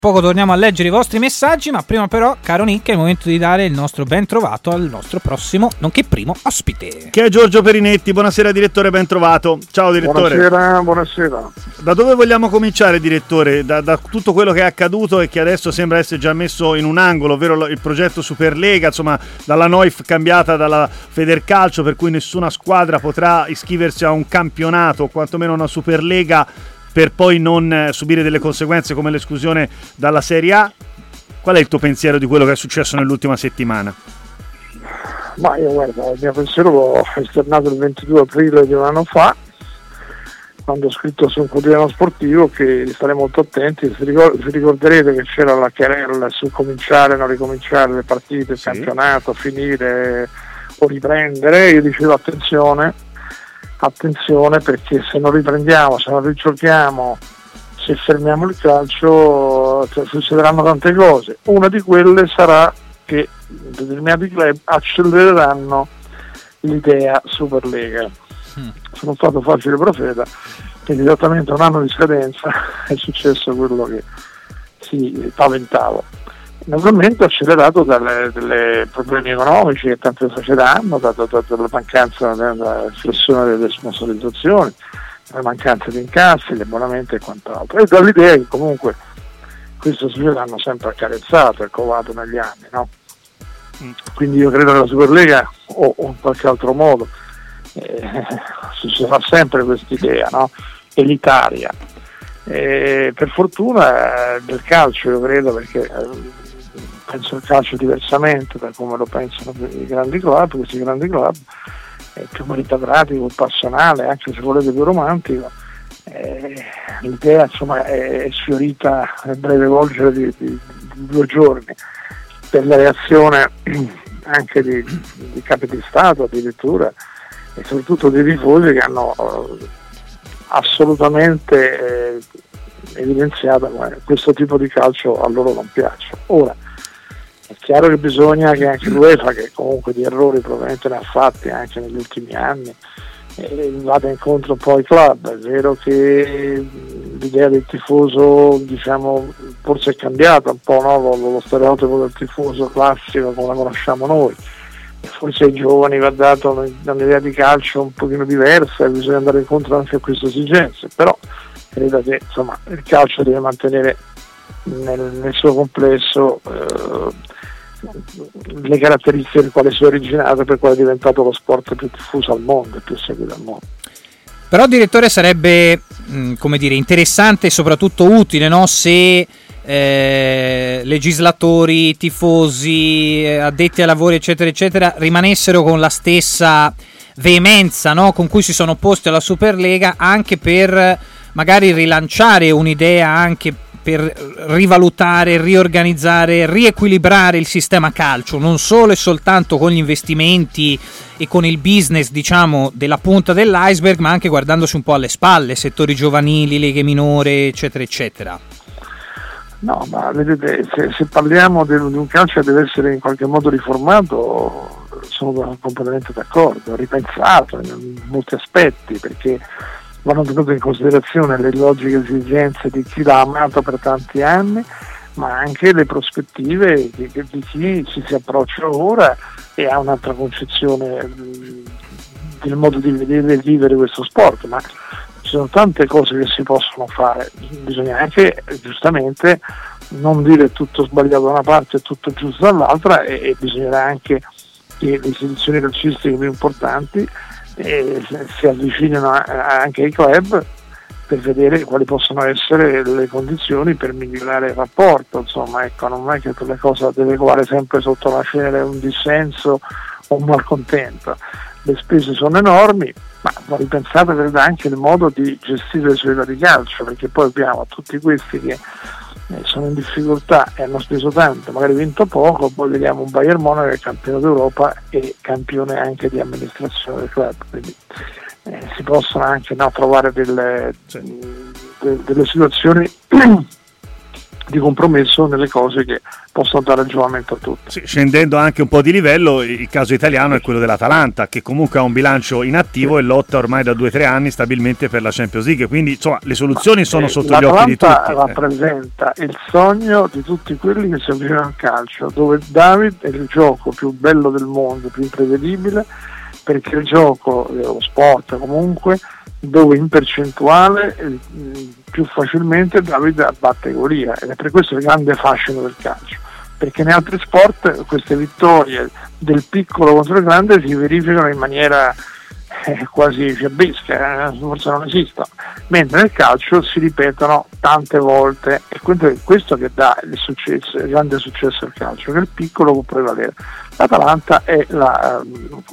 poco torniamo a leggere i vostri messaggi, ma prima però, caro Nick, è il momento di dare il nostro ben trovato al nostro prossimo, nonché primo ospite. Che è Giorgio Perinetti. Buonasera direttore, ben trovato. Ciao direttore. Buonasera. Da dove vogliamo cominciare, direttore? Da tutto quello che è accaduto e che adesso sembra essere già messo in un angolo, ovvero il progetto Superlega, insomma, dalla NOIF cambiata dalla Federcalcio, per cui nessuna squadra potrà iscriversi a un campionato, o quantomeno una Superlega, per poi non subire delle conseguenze come l'esclusione dalla Serie A. Qual è il tuo pensiero di quello che è successo nell'ultima settimana? Ma io guarda, il mio pensiero l'ho esternato il 22 aprile di un anno fa, quando ho scritto su un quotidiano sportivo che stare molto attenti. Vi ricorderete che c'era la querela su cominciare o non ricominciare le partite, il campionato, finire o riprendere. Io dicevo attenzione, perché se non riprendiamo, se non rigiochiamo, se fermiamo il calcio, succederanno tante cose. Una di quelle sarà che determinati club accelereranno l'idea Superlega. Sono stato facile profeta, perché esattamente un anno di scadenza è successo quello che si paventava. Naturalmente accelerato dalle problemi economici che tante società hanno, dalla mancanza della flessione delle sponsorizzazioni, la mancanza di incassi, gli abbonamenti e quant'altro, e dall'idea che comunque queste società hanno sempre accarezzato e covato negli anni, no? Quindi io credo che la Superlega o in qualche altro modo ci sarà sempre quest'idea, no? Elitaria. Per fortuna del calcio, io credo, perché penso al calcio diversamente da come lo pensano questi grandi club, è più meritocratico, passionale, anche se volete più romantico. L'idea insomma è sfiorita nel breve volgere di 2 giorni, per la reazione anche di capi di Stato addirittura, e soprattutto dei tifosi che hanno assolutamente evidenziato che questo tipo di calcio a loro non piace. Ora è chiaro che bisogna che anche l'UEFA, che comunque di errori probabilmente ne ha fatti anche negli ultimi anni, vada incontro un po' ai club. È vero che l'idea del tifoso, diciamo, forse è cambiata un po', no? Lo stereotipo del tifoso classico come la conosciamo noi, forse ai giovani va dato un'idea di calcio un pochino diversa e bisogna andare incontro anche a queste esigenze, però credo che insomma il calcio deve mantenere nel suo complesso le caratteristiche del quale si è originato, per quale è diventato lo sport più diffuso al mondo e più seguito al mondo. Però direttore, sarebbe come dire, interessante e soprattutto utile, no? Se legislatori, tifosi, addetti ai lavori eccetera eccetera rimanessero con la stessa veemenza, no? Con cui si sono opposti alla Superlega, anche per magari rilanciare un'idea, anche per rivalutare, riorganizzare, riequilibrare il sistema calcio, non solo e soltanto con gli investimenti e con il business, diciamo, della punta dell'iceberg, ma anche guardandosi un po' alle spalle, settori giovanili, leghe minori, eccetera eccetera. No, ma vedete, se parliamo di un calcio che deve essere in qualche modo riformato, sono completamente d'accordo, ripensato in molti aspetti, perché vanno tenute in considerazione le logiche esigenze di chi l'ha amato per tanti anni, ma anche le prospettive di chi si approccia ora e ha un'altra concezione del modo di vedere e vivere questo sport. Ma ci sono tante cose che si possono fare, bisogna anche giustamente non dire tutto sbagliato da una parte e tutto giusto dall'altra, e bisognerà anche che le istituzioni calcistiche più importanti si avvicinano anche ai club per vedere quali possono essere le condizioni per migliorare il rapporto. Insomma, ecco, non è che la cosa deve covare sempre sotto la cera un dissenso o un malcontento. Le spese sono enormi, ma va ripensato anche il modo di gestire le società di calcio, perché poi abbiamo tutti questi che sono in difficoltà e hanno speso tanto, magari vinto poco, poi vediamo un Bayern Monaco che è campione d'Europa e campione anche di amministrazione del club, quindi si possono anche trovare delle situazioni di compromesso nelle cose che possono dare giovamento a tutti. Sì, scendendo anche un po' di livello, il caso italiano è quello dell'Atalanta, che comunque ha un bilancio inattivo e lotta ormai da 2 o 3 anni stabilmente per la Champions League, quindi insomma le soluzioni sono sotto gli occhi di tutti. L'Atalanta rappresenta il sogno di tutti quelli che si avvicinano al calcio, dove David è il gioco più bello del mondo, più imprevedibile, perché il gioco, lo sport comunque, dove in percentuale più facilmente David batte Golia, ed è per questo il grande fascino del calcio, perché in altri sport queste vittorie del piccolo contro il grande si verificano in maniera quasi fiabesca, forse non esistono, mentre nel calcio si ripetono tante volte, e questo che dà il grande successo al calcio, che il piccolo può prevalere. L'Atalanta è la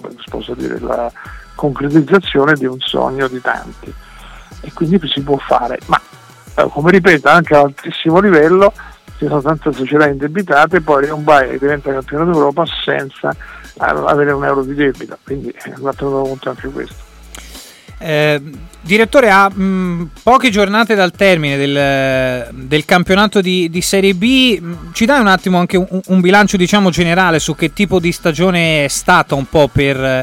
concretizzazione di un sogno di tanti, e quindi si può fare, ma come ripeto anche ad altissimo livello ci sono tante società indebitate, poi un Bayern diventa campione d'Europa senza avere un euro di debito, quindi va tenuto conto anche questo. Direttore, a poche giornate dal termine del campionato di Serie B, ci dai un attimo anche un bilancio, diciamo, generale su che tipo di stagione è stata un po' per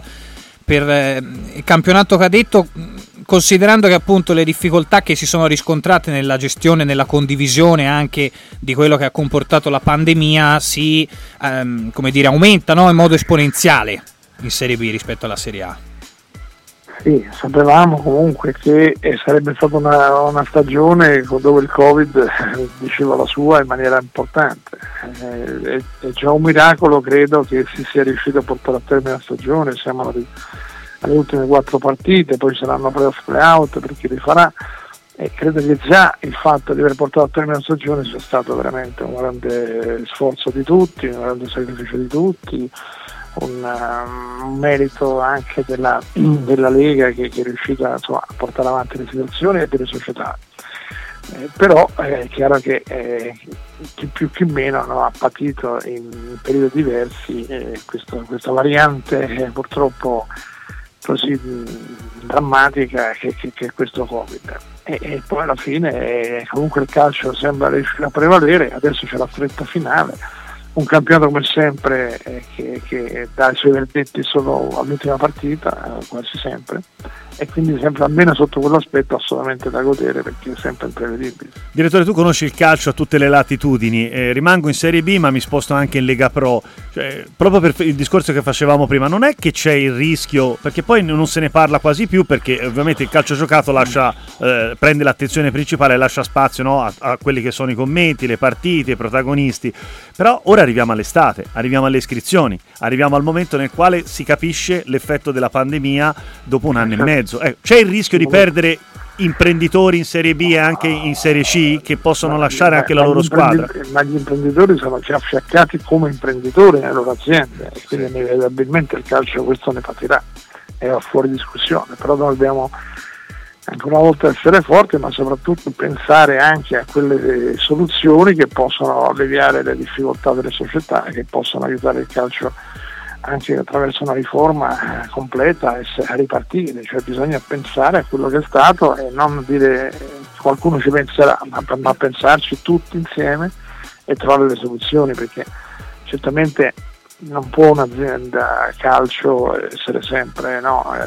il campionato cadetto, considerando che appunto le difficoltà che si sono riscontrate nella gestione, nella condivisione anche di quello che ha comportato la pandemia si aumentano in modo esponenziale in Serie B rispetto alla Serie A. Sì, sapevamo comunque che sarebbe stata una stagione dove il Covid diceva la sua in maniera importante. È già un miracolo, credo, che si sia riuscito a portare a termine la stagione. Siamo alle ultime 4 partite, poi saranno playout per chi li farà, e credo che già il fatto di aver portato a termine la stagione sia stato veramente un grande sforzo di tutti, un grande sacrificio di tutti, un merito anche della Lega che è riuscita, insomma, a portare avanti le situazioni e delle società. Però è chiaro che chi più chi meno ha patito in periodi diversi questa variante purtroppo così drammatica che è questo Covid. E poi alla fine comunque il calcio sembra riuscire a prevalere. Adesso c'è la stretta finale, un campionato come sempre che dà i suoi verdetti solo all'ultima partita, quasi sempre, e quindi sempre almeno sotto quell'aspetto assolutamente da godere, perché è sempre imprevedibile. Direttore, tu conosci il calcio a tutte le latitudini, rimango in Serie B ma mi sposto anche in Lega Pro, proprio per il discorso che facevamo prima. Non è che c'è il rischio, perché poi non se ne parla quasi più, perché ovviamente il calcio giocato prende l'attenzione principale e lascia spazio, no, a quelli che sono i commenti, le partite, i protagonisti, però ora arriviamo all'estate, arriviamo alle iscrizioni, arriviamo al momento nel quale si capisce l'effetto della pandemia dopo un anno e mezzo. C'è il rischio di perdere imprenditori in Serie B e anche in Serie C che possono lasciare anche la loro squadra. Ma gli imprenditori sono già affiaccati come imprenditori nelle loro aziende, e quindi inevitabilmente il calcio questo ne patirà, è fuori discussione. Però noi dobbiamo ancora una volta essere forti, ma soprattutto pensare anche a quelle soluzioni che possono alleviare le difficoltà delle società e che possono aiutare il calcio anche attraverso una riforma completa a ripartire. Cioè bisogna pensare a quello che è stato e non dire qualcuno ci penserà, ma pensarci tutti insieme e trovare le soluzioni, perché certamente non può un'azienda calcio essere sempre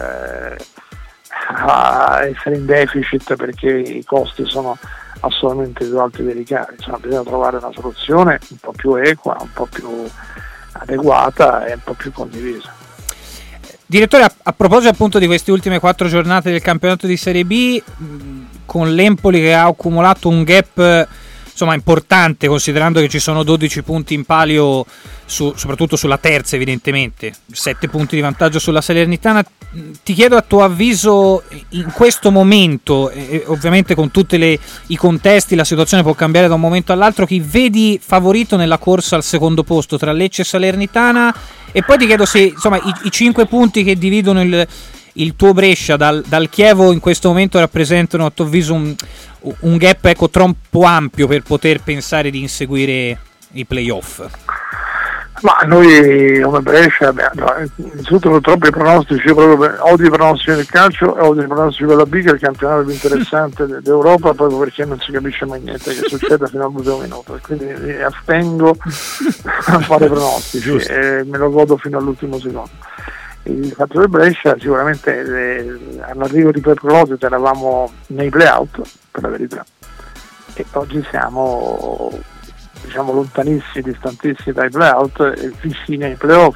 essere in deficit, perché i costi sono assolutamente più alti dei ricavi. Insomma, bisogna trovare una soluzione un po' più equa, un po' più adeguata e un po' più condivisa. Direttore, a proposito appunto di queste ultime 4 giornate del campionato di Serie B, con l'Empoli che ha accumulato un gap importante, considerando che ci sono 12 punti in palio soprattutto sulla terza, evidentemente 7 punti di vantaggio sulla Salernitana. Ti chiedo a tuo avviso in questo momento, ovviamente con tutti i contesti la situazione può cambiare da un momento all'altro, chi vedi favorito nella corsa al secondo posto tra Lecce e Salernitana, e poi ti chiedo se i 5 punti che dividono il tuo Brescia dal Chievo in questo momento rappresentano a tuo avviso un gap troppo ampio per poter pensare di inseguire i playoff. Ma noi come Brescia, innanzitutto purtroppo i pronostici, io proprio odio i pronostici del calcio e odio i pronostici per la B, che è il campionato più interessante d'Europa, proprio perché non si capisce mai niente che succede fino all'ultimo minuto, e quindi mi astengo a fare pronostici e me lo godo fino all'ultimo secondo. Il fatto del Brescia, sicuramente all'arrivo di Pep Closet eravamo nei play-out, per la verità, e oggi siamo lontanissimi, distantissimi dai play-out e vicini ai play-off.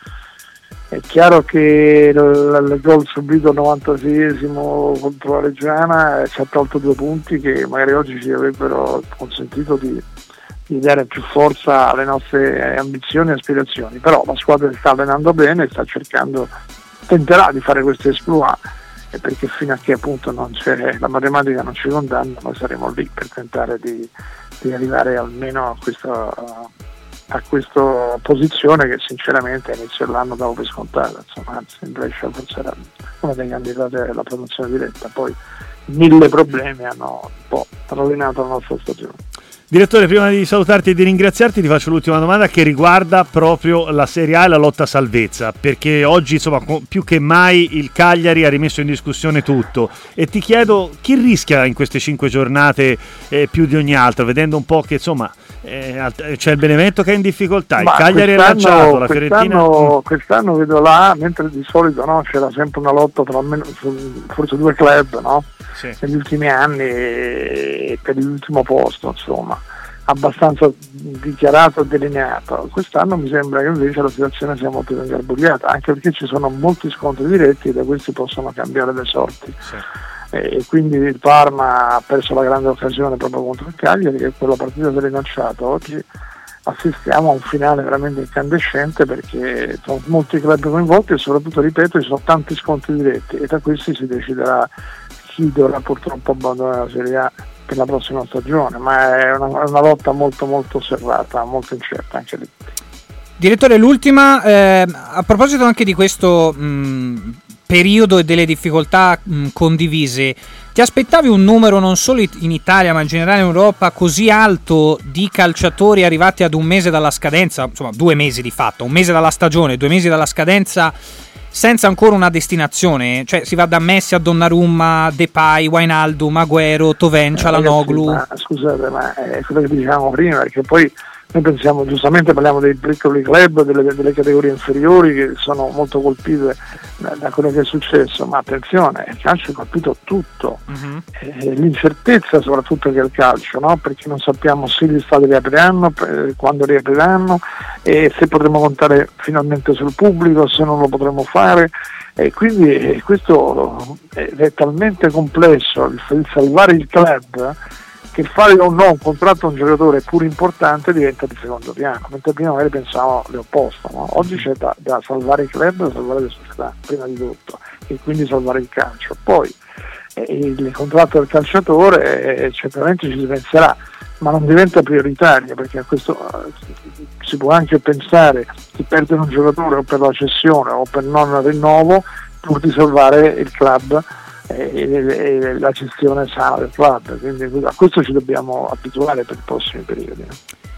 È chiaro che il gol subito al 96esimo contro la Reggiana ci ha tolto 2 punti che magari oggi ci avrebbero consentito di dare più forza alle nostre ambizioni e aspirazioni, però la squadra sta allenando bene, tenterà di fare questo exploit, perché fino a che appunto la matematica non ci condanna, noi saremo lì per tentare di arrivare almeno a questa posizione che sinceramente inizio dell'anno davo per scontata, insomma, anzi in Brescia forse era una dei candidati alla promozione diretta, poi 1000 problemi hanno un po' rovinato la nostra stagione. Direttore, prima di salutarti e di ringraziarti ti faccio l'ultima domanda che riguarda proprio la Serie A e la lotta a salvezza, perché oggi insomma più che mai il Cagliari ha rimesso in discussione tutto e ti chiedo chi rischia in queste 5 giornate più di ogni altro, vedendo un po' che insomma c'è il Benevento che è in difficoltà, il Cagliari è lanciato, la Fiorentina quest'anno vedo là, mentre di solito c'era sempre una lotta tra almeno forse 2 club, no? Sì. Negli ultimi anni per l'ultimo posto, insomma, abbastanza dichiarato e delineato. Quest'anno mi sembra che invece la situazione sia molto ingarbugliata, anche perché ci sono molti scontri diretti e da questi possono cambiare le sorti. Sì. E quindi il Parma ha perso la grande occasione proprio contro il Cagliari, che quella partita si è rilanciata. Oggi assistiamo a un finale veramente incandescente perché sono molti club coinvolti e soprattutto, ripeto, ci sono tanti scontri diretti e da questi si deciderà chi dovrà purtroppo abbandonare la Serie A per la prossima stagione, ma è una lotta molto molto serrata, molto incerta anche lì. Direttore, l'ultima, a proposito anche di questo periodo e delle difficoltà condivise, ti aspettavi un numero non solo in Italia ma in generale in Europa così alto di calciatori arrivati ad un mese dalla scadenza, insomma 2 mesi di fatto, un mese dalla stagione, 2 mesi dalla scadenza, senza ancora una destinazione? Cioè si va da Messi a Donnarumma, Depay, Wijnaldum, Agüero, Toven, Çalhanoğlu. Scusate, ma è quello che dicevamo prima, perché poi noi pensiamo, giustamente parliamo dei piccoli club, delle categorie inferiori che sono molto colpite da quello che è successo, ma attenzione, il calcio è colpito tutto, l'incertezza soprattutto che è il calcio, no? Perché non sappiamo se gli stadi riapriranno, quando riapriranno, e se potremo contare finalmente sul pubblico, se non lo potremo fare, e quindi questo è talmente complesso, il salvare il club, che fare o no un contratto a un giocatore pur importante diventa di secondo piano, mentre prima magari pensavamo l'opposto, no? Oggi c'è da salvare il club, da salvare le società prima di tutto, e quindi salvare il calcio. Poi il contratto del calciatore certamente ci si penserà, ma non diventa prioritario, perché a questo si può anche pensare di perdere un giocatore o per la cessione o per non rinnovo pur di salvare il club e la gestione sana del club, quindi a questo ci dobbiamo abituare per i prossimi periodi.